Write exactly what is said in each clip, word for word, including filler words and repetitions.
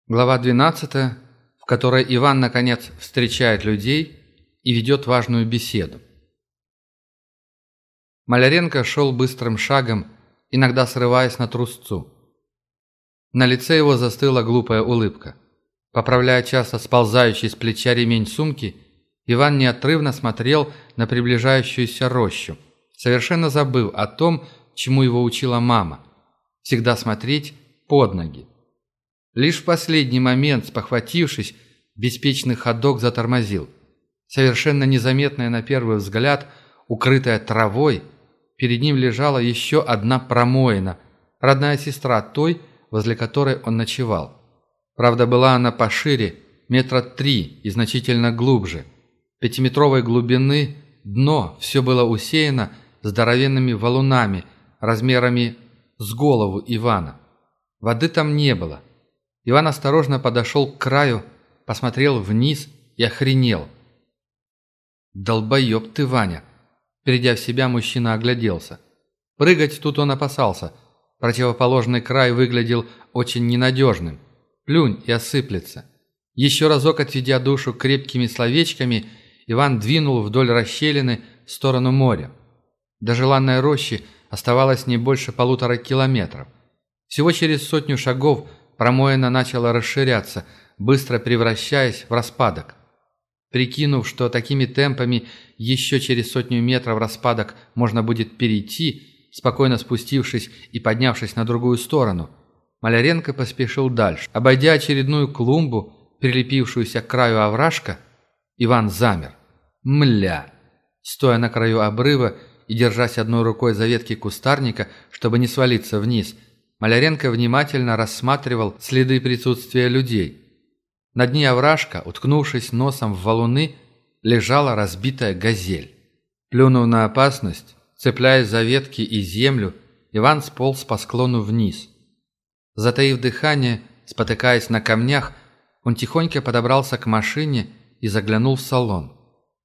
Глава двенадцатая, в которой Иван, наконец, встречает людей и ведет важную беседу. Маляренко шел быстрым шагом, иногда срываясь на трусцу. На лице его застыла глупая улыбка. Поправляя часто сползающий с плеча ремень сумки, Иван неотрывно смотрел на приближающуюся рощу, совершенно забыв о том, чему его учила мама – всегда смотреть под ноги. Лишь в последний момент, спохватившись, беспечный ходок затормозил. Совершенно незаметная на первый взгляд, укрытая травой, перед ним лежала еще одна промоина, родная сестра той, возле которой он ночевал. Правда, была она пошире, метра три и значительно глубже. Пятиметровой глубины дно все было усеяно здоровенными валунами, размерами с голову Ивана. Воды там не было. Иван осторожно подошел к краю, посмотрел вниз и охренел. «Долбоеб ты, Ваня!» Придя в себя, мужчина огляделся. Прыгать тут он опасался. Противоположный край выглядел очень ненадежным. Плюнь и осыплется. Еще разок отведя душу крепкими словечками, Иван двинул вдоль расщелины в сторону моря. До желанной рощи оставалось не больше полутора километров. Всего через сотню шагов промоина начала расширяться, быстро превращаясь в распадок. Прикинув, что такими темпами еще через сотню метров распадок можно будет перейти, спокойно спустившись и поднявшись на другую сторону, Маляренко поспешил дальше. Обойдя очередную клумбу, прилепившуюся к краю овражка, Иван замер. Мля! Стоя на краю обрыва и держась одной рукой за ветки кустарника, чтобы не свалиться вниз, Маляренко внимательно рассматривал следы присутствия людей. На дне овражка, уткнувшись носом в валуны, лежала разбитая газель. Плюнув на опасность, цепляясь за ветки и землю, Иван сполз по склону вниз. Затаив дыхание, спотыкаясь на камнях, он тихонько подобрался к машине и заглянул в салон.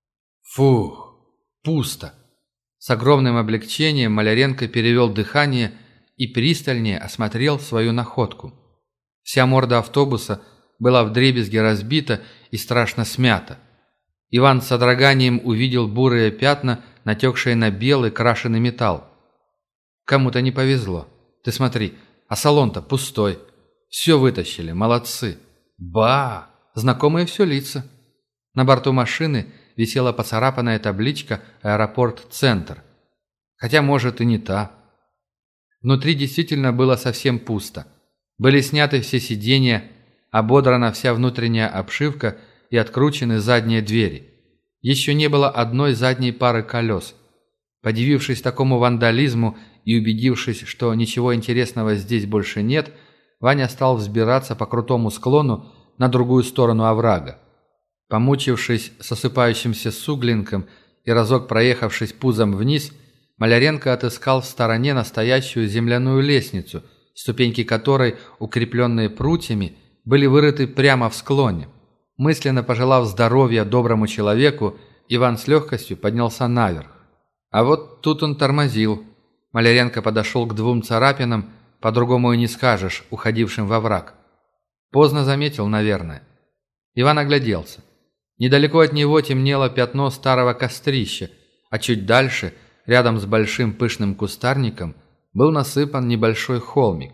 Фух, пусто. С огромным облегчением Маляренко перевел дыхание и пристальнее осмотрел свою находку. Вся морда автобуса была вдребезги разбита и страшно смята. Иван с содроганием увидел бурые пятна, натекшие на белый крашеный металл. Кому-то не повезло. Ты смотри, а салон-то пустой. Все вытащили, молодцы. Ба! Знакомые все лица. На борту машины висела поцарапанная табличка «Аэропорт Центр». Хотя, может, и не та. Внутри действительно было совсем пусто. Были сняты все сиденья, ободрана вся внутренняя обшивка и откручены задние двери. Еще не было одной задней пары колес. Подивившись такому вандализму и убедившись, что ничего интересного здесь больше нет, Ваня стал взбираться по крутому склону на другую сторону оврага. Помучившись с осыпающимся суглинком и разок проехавшись пузом вниз, Маляренко отыскал в стороне настоящую земляную лестницу, ступеньки которой, укрепленные прутьями, были вырыты прямо в склоне. Мысленно пожелав здоровья доброму человеку, Иван с легкостью поднялся наверх. А вот тут он тормозил. Маляренко подошел к двум царапинам, по-другому и не скажешь, уходившим во враг. Поздно заметил, наверное. Иван огляделся. Недалеко от него темнело пятно старого кострища, а чуть дальше, рядом с большим пышным кустарником, был насыпан небольшой холмик.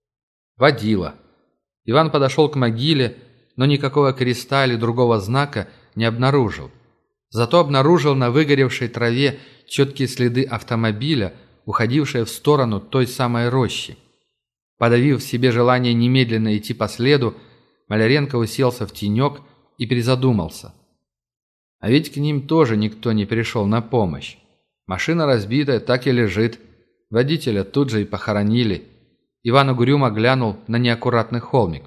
Водила. Иван подошел к могиле, но никакого креста или другого знака не обнаружил. Зато обнаружил на выгоревшей траве четкие следы автомобиля, уходившие в сторону той самой рощи. Подавив в себе желание немедленно идти по следу, Маляренко уселся в тенек и призадумался. А ведь к ним тоже никто не пришел на помощь. Машина разбитая так и лежит. Водителя тут же и похоронили. Иван угрюмо глянул на неаккуратный холмик.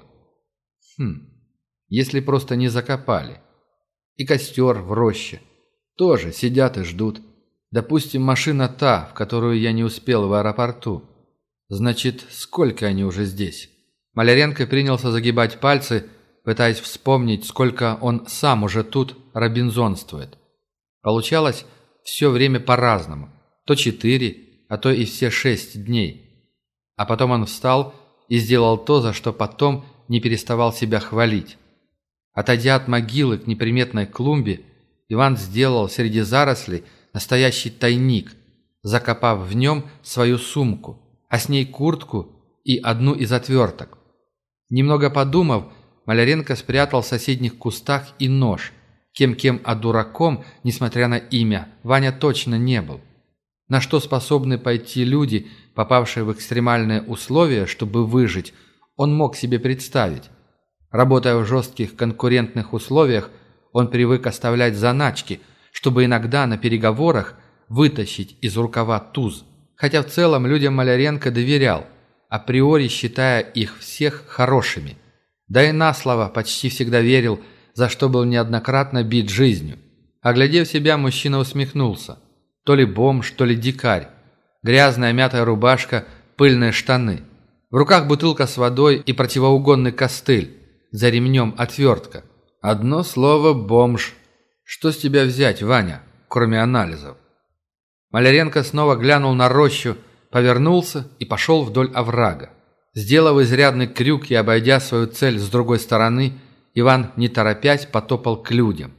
Хм, если просто не закопали. И костер в роще. Тоже сидят и ждут. Допустим, машина та, в которую я не успел в аэропорту. Значит, сколько они уже здесь? Маляренко принялся загибать пальцы, пытаясь вспомнить, сколько он сам уже тут робинзонствует. Получалось все время по-разному. То четыре, а то и все шесть дней. А потом он встал и сделал то, за что потом не переставал себя хвалить. Отойдя от могилы к неприметной клумбе, Иван сделал среди зарослей настоящий тайник, закопав в нем свою сумку, а с ней куртку и одну из отверток. Немного подумав, Маляренко спрятал в соседних кустах и нож. Кем-кем, а дураком, несмотря на имя, Ваня точно не был. На что способны пойти люди, попавшие в экстремальные условия, чтобы выжить, он мог себе представить. Работая в жестких конкурентных условиях, он привык оставлять заначки, чтобы иногда на переговорах вытащить из рукава туз. Хотя в целом людям Маляренко доверял, априори считая их всех хорошими. Да и на слово почти всегда верил, за что был неоднократно бит жизнью. Оглядев себя, мужчина усмехнулся. То ли бомж, то ли дикарь. Грязная мятая рубашка, пыльные штаны. В руках бутылка с водой и противоугонный костыль. За ремнем отвертка. Одно слово «бомж». Что с тебя взять, Ваня, кроме анализов? Маляренко снова глянул на рощу, повернулся и пошел вдоль оврага. Сделав изрядный крюк и обойдя свою цель с другой стороны, Иван, не торопясь, потопал к людям.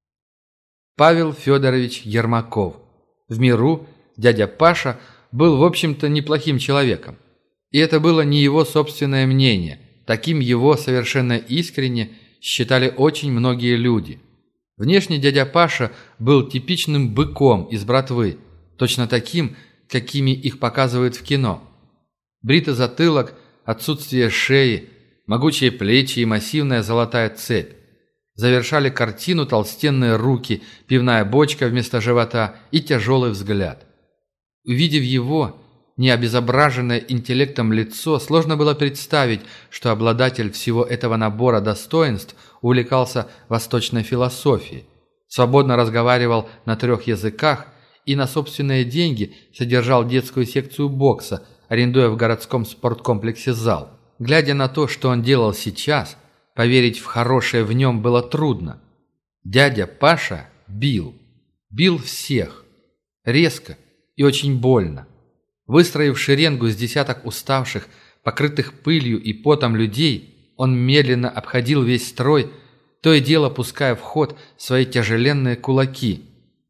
Павел Федорович Ермаков. В миру дядя Паша был, в общем-то, неплохим человеком. И это было не его собственное мнение. Таким его совершенно искренне считали очень многие люди. Внешне дядя Паша был типичным быком из братвы, точно таким, какими их показывают в кино. Бритый затылок, отсутствие шеи, могучие плечи и массивная золотая цепь. Завершали картину толстенные руки, пивная бочка вместо живота и тяжелый взгляд. Увидев его, не обезображенное интеллектом лицо, сложно было представить, что обладатель всего этого набора достоинств увлекался восточной философией, свободно разговаривал на трех языках и на собственные деньги содержал детскую секцию бокса, арендуя в городском спорткомплексе зал. Глядя на то, что он делал сейчас, поверить в хорошее в нем было трудно. Дядя Паша бил. Бил всех. Резко и очень больно. Выстроив шеренгу с десяток уставших, покрытых пылью и потом людей, он медленно обходил весь строй, то и дело пуская в ход свои тяжеленные кулаки.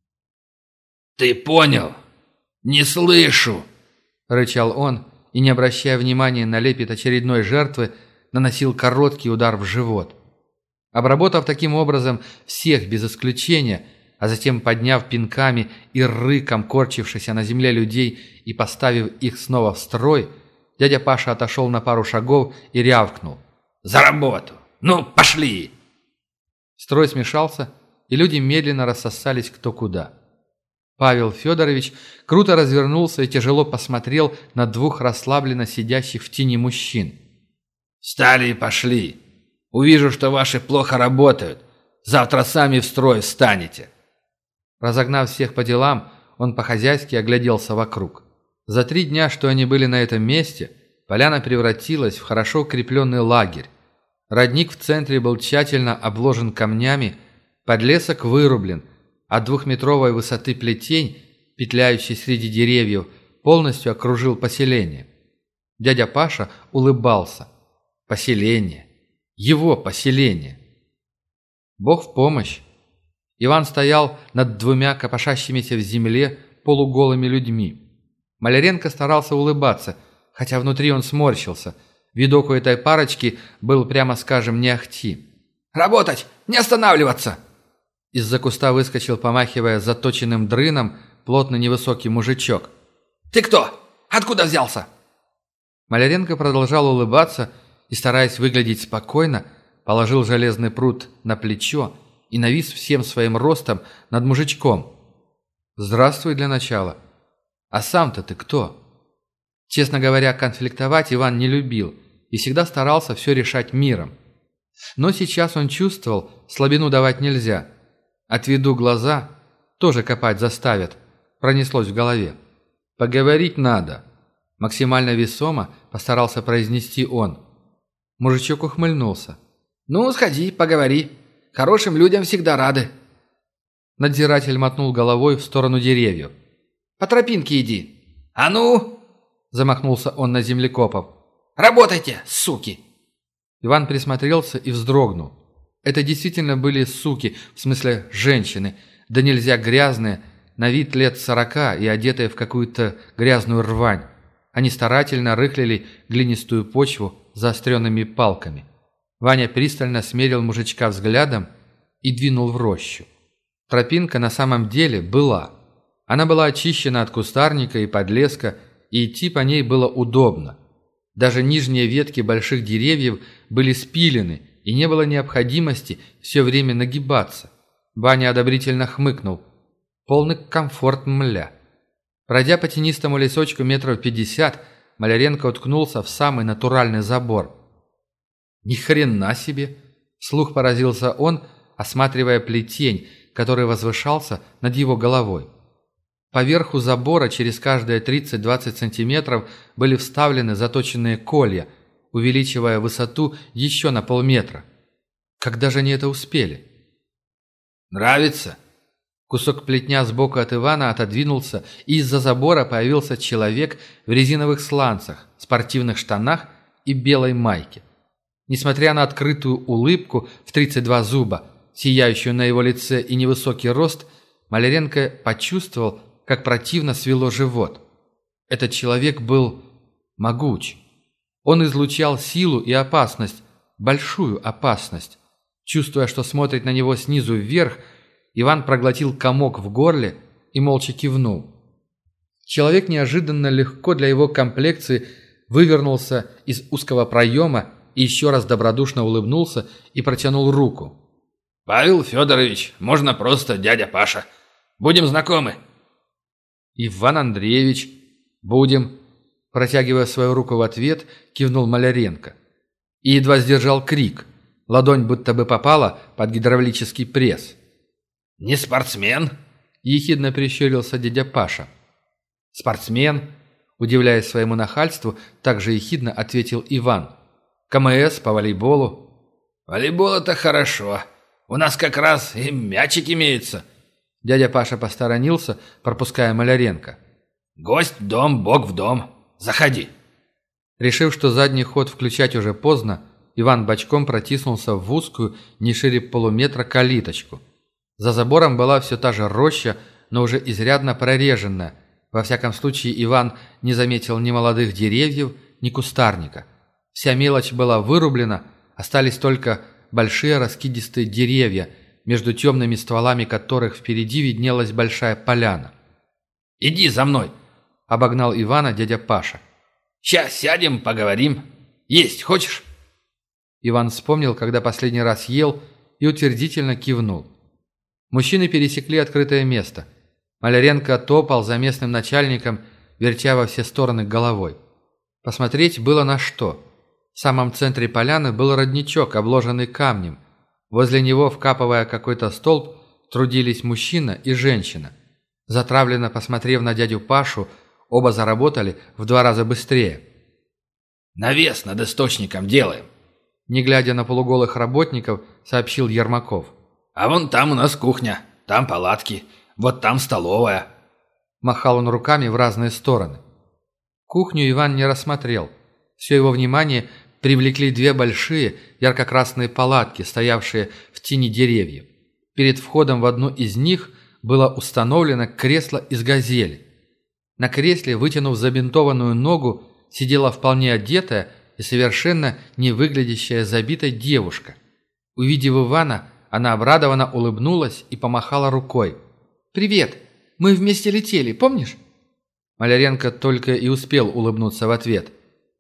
«Ты понял? Не слышу!» — рычал он, и, не обращая внимания на лепет очередной жертвы, наносил короткий удар в живот. Обработав таким образом всех без исключения, а затем подняв пинками и рыком корчившихся на земле людей и поставив их снова в строй, дядя Паша отошел на пару шагов и рявкнул. «За работу! Ну, пошли!» Строй смешался, и люди медленно рассосались кто куда. Павел Федорович круто развернулся и тяжело посмотрел на двух расслабленно сидящих в тени мужчин. «Встали и пошли! Увижу, что ваши плохо работают. Завтра сами в строй встанете!» Разогнав всех по делам, он по-хозяйски огляделся вокруг. За три дня, что они были на этом месте, поляна превратилась в хорошо укрепленный лагерь. Родник в центре был тщательно обложен камнями, подлесок вырублен, а двухметровой высоты плетень, петляющий среди деревьев, полностью окружил поселение. Дядя Паша улыбался. Поселение. Его поселение. Бог в помощь. Иван стоял над двумя копошащимися в земле полуголыми людьми. Маляренко старался улыбаться, хотя внутри он сморщился. Видок у этой парочки был, прямо скажем, не ахти. «Работать! Не останавливаться!» Из-за куста выскочил, помахивая заточенным дрыном, плотно невысокий мужичок. «Ты кто? Откуда взялся?» Маляренко продолжал улыбаться и, стараясь выглядеть спокойно, положил железный прут на плечо и навис всем своим ростом над мужичком. «Здравствуй для начала. А сам-то ты кто?» Честно говоря, конфликтовать Иван не любил и всегда старался все решать миром. Но сейчас он чувствовал, слабину давать нельзя. «Отведу глаза, тоже копать заставят», пронеслось в голове. «Поговорить надо», максимально весомо постарался произнести он. Мужичок ухмыльнулся. «Ну, сходи, поговори. Хорошим людям всегда рады». Надзиратель мотнул головой в сторону деревьев. «По тропинке иди». «А ну!» – замахнулся он на землекопов. «Работайте, суки!» Иван присмотрелся и вздрогнул. Это действительно были суки, в смысле женщины, да нельзя грязные, на вид лет сорока и одетые в какую-то грязную рвань. Они старательно рыхлили глинистую почву заостренными палками. Ваня пристально смерил мужичка взглядом и двинул в рощу. Тропинка на самом деле была. Она была очищена от кустарника и подлеска, и идти по ней было удобно. Даже нижние ветки больших деревьев были спилены, и не было необходимости все время нагибаться. Ваня одобрительно хмыкнул. Полный комфорт, мля. Пройдя по тенистому лесочку метров пятьдесят, Маляренко уткнулся в самый натуральный забор. «Ни хрена себе!» – вслух поразился он, осматривая плетень, который возвышался над его головой. Поверху забора через каждые тридцать-двадцать сантиметров были вставлены заточенные колья, увеличивая высоту еще на полметра. Когда же они это успели? «Нравится?» Кусок плетня сбоку от Ивана отодвинулся, и из-за забора появился человек в резиновых сланцах, спортивных штанах и белой майке. Несмотря на открытую улыбку в тридцать два зуба, сияющую на его лице и невысокий рост, Маляренко почувствовал, как противно свело живот. Этот человек был могуч. Он излучал силу и опасность, большую опасность. Чувствуя, что смотрит на него снизу вверх, Иван проглотил комок в горле и молча кивнул. Человек неожиданно легко для его комплекции вывернулся из узкого проема и еще раз добродушно улыбнулся и протянул руку. «Павел Федорович, можно просто дядя Паша. Будем знакомы». «Иван Андреевич, будем», протягивая свою руку в ответ, кивнул Маляренко. И едва сдержал крик. Ладонь будто бы попала под гидравлический пресс. «Не спортсмен?» – ехидно прищурился дядя Паша. «Спортсмен?» – удивляясь своему нахальству, также ехидно ответил Иван. «КМС по волейболу». «Волейбол – это хорошо. У нас как раз и мячик имеется». Дядя Паша посторонился, пропуская Маляренко. «Гость в дом, бог в дом. Заходи». Решив, что задний ход включать уже поздно, Иван бочком протиснулся в узкую, не шире полуметра, калиточку. За забором была все та же роща, но уже изрядно прореженная. Во всяком случае, Иван не заметил ни молодых деревьев, ни кустарника. Вся мелочь была вырублена, остались только большие раскидистые деревья, между темными стволами которых впереди виднелась большая поляна. «Иди за мной!» – обогнал Ивана дядя Паша. «Сейчас сядем, поговорим. Есть хочешь?» Иван вспомнил, когда последний раз ел, и утвердительно кивнул. Мужчины пересекли открытое место. Маляренко топал за местным начальником, вертя во все стороны головой. Посмотреть было на что. В самом центре поляны был родничок, обложенный камнем. Возле него, вкапывая какой-то столб, трудились мужчина и женщина. Затравленно посмотрев на дядю Пашу, оба заработали в два раза быстрее. «Навес над источником делаем», – не глядя на полуголых работников, сообщил Ермаков. «А вон там у нас кухня, там палатки, вот там столовая». Махал он руками в разные стороны. Кухню Иван не рассмотрел. Все его внимание привлекли две большие ярко-красные палатки, стоявшие в тени деревьев. Перед входом в одну из них было установлено кресло из газели. На кресле, вытянув забинтованную ногу, сидела вполне одетая и совершенно не выглядящая забитой девушка. Увидев Ивана, она обрадованно улыбнулась и помахала рукой. «Привет! Мы вместе летели, помнишь?» Маляренко только и успел улыбнуться в ответ.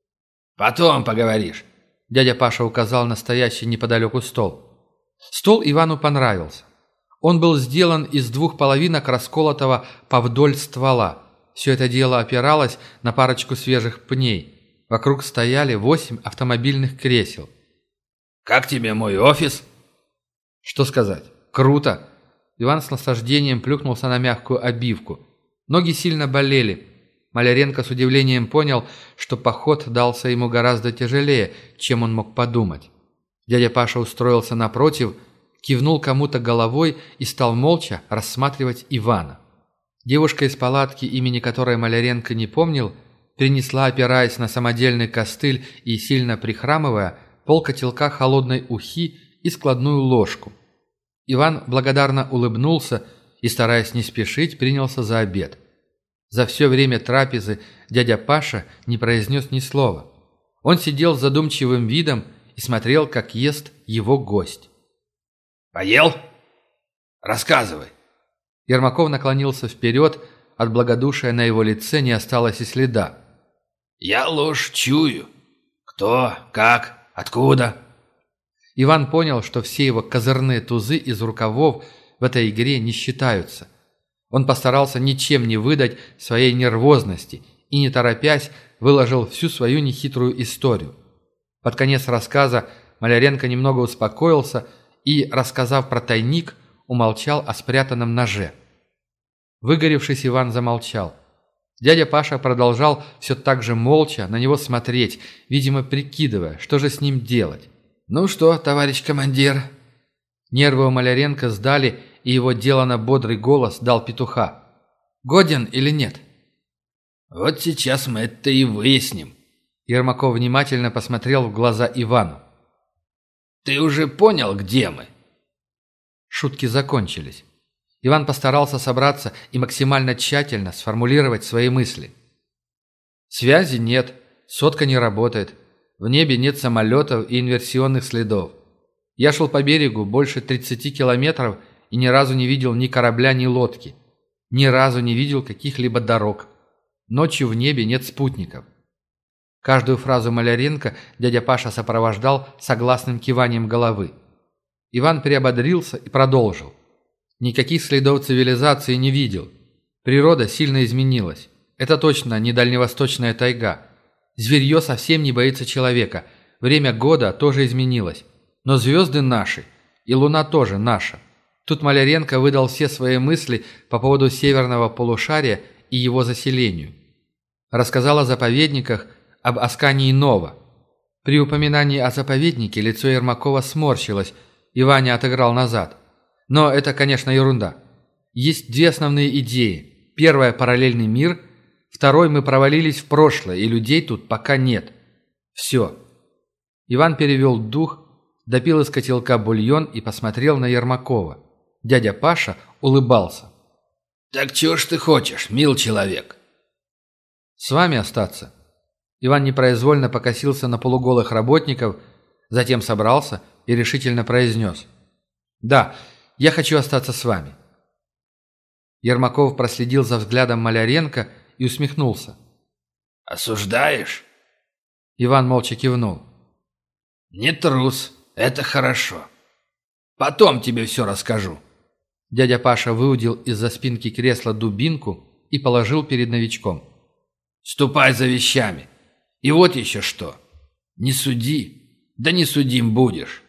«Потом поговоришь», – дядя Паша указал на стоящий неподалеку стол. Стол Ивану понравился. Он был сделан из двух половинок расколотого повдоль ствола. Все это дело опиралось на парочку свежих пней. Вокруг стояли восемь автомобильных кресел. «Как тебе мой офис?» Что сказать? Круто! Иван с наслаждением плюхнулся на мягкую обивку. Ноги сильно болели. Маляренко с удивлением понял, что поход дался ему гораздо тяжелее, чем он мог подумать. Дядя Паша устроился напротив, кивнул кому-то головой и стал молча рассматривать Ивана. Девушка из палатки, имени которой Маляренко не помнил, принесла, опираясь на самодельный костыль и сильно прихрамывая, полкотелка холодной ухи и складную ложку. Иван благодарно улыбнулся и, стараясь не спешить, принялся за обед. За все время трапезы дядя Паша не произнес ни слова. Он сидел с задумчивым видом и смотрел, как ест его гость. «Поел? Рассказывай». Ермаков наклонился вперед, от благодушия на его лице не осталось и следа. «Я ложь чую. Кто, как, откуда?» Иван понял, что все его козырные тузы из рукавов в этой игре не считаются. Он постарался ничем не выдать своей нервозности и, не торопясь, выложил всю свою нехитрую историю. Под конец рассказа Маляренко немного успокоился и, рассказав про тайник, умолчал о спрятанном ноже. Выгоревшись, Иван замолчал. Дядя Паша продолжал все так же молча на него смотреть, видимо, прикидывая, что же с ним делать. «Ну что, товарищ командир?» Нервы у Маляренко сдали, и его делано бодрый голос дал петуха. «Годен или нет?» «Вот сейчас мы это и выясним». Ермаков внимательно посмотрел в глаза Ивану. «Ты уже понял, где мы?» Шутки закончились. Иван постарался собраться и максимально тщательно сформулировать свои мысли. «Связи нет, сотка не работает, в небе нет самолетов и инверсионных следов. Я шел по берегу больше тридцати километров и ни разу не видел ни корабля, ни лодки. Ни разу не видел каких-либо дорог. Ночью в небе нет спутников». Каждую фразу Маляренко дядя Паша сопровождал согласным киванием головы. Иван приободрился и продолжил. Никаких следов цивилизации не видел. Природа сильно изменилась. Это точно не дальневосточная тайга. Зверье совсем не боится человека. Время года тоже изменилось. Но звезды наши, и луна тоже наша. Тут Маляренко выдал все свои мысли по поводу северного полушария и его заселению. Рассказал о заповедниках, об Аскании Нова. При упоминании о заповеднике лицо Ермакова сморщилось, и Ваня отыграл назад. Но это, конечно, ерунда. Есть две основные идеи. Первая – параллельный мир. Второй – мы провалились в прошлое, и людей тут пока нет. Все. Иван перевел дух, допил из котелка бульон и посмотрел на Ермакова. Дядя Паша улыбался. «Так чего ж ты хочешь, мил человек?» «С вами остаться». Иван непроизвольно покосился на полуголых работников, затем собрался и решительно произнес. «Да, я хочу остаться с вами». Ермаков проследил за взглядом Маляренко и усмехнулся. «Осуждаешь?» Иван молча кивнул. «Не трус, это хорошо. Потом тебе все расскажу». Дядя Паша выудил из-за спинки кресла дубинку и положил перед новичком. «Ступай за вещами. И вот еще что. Не суди, да не судим будешь».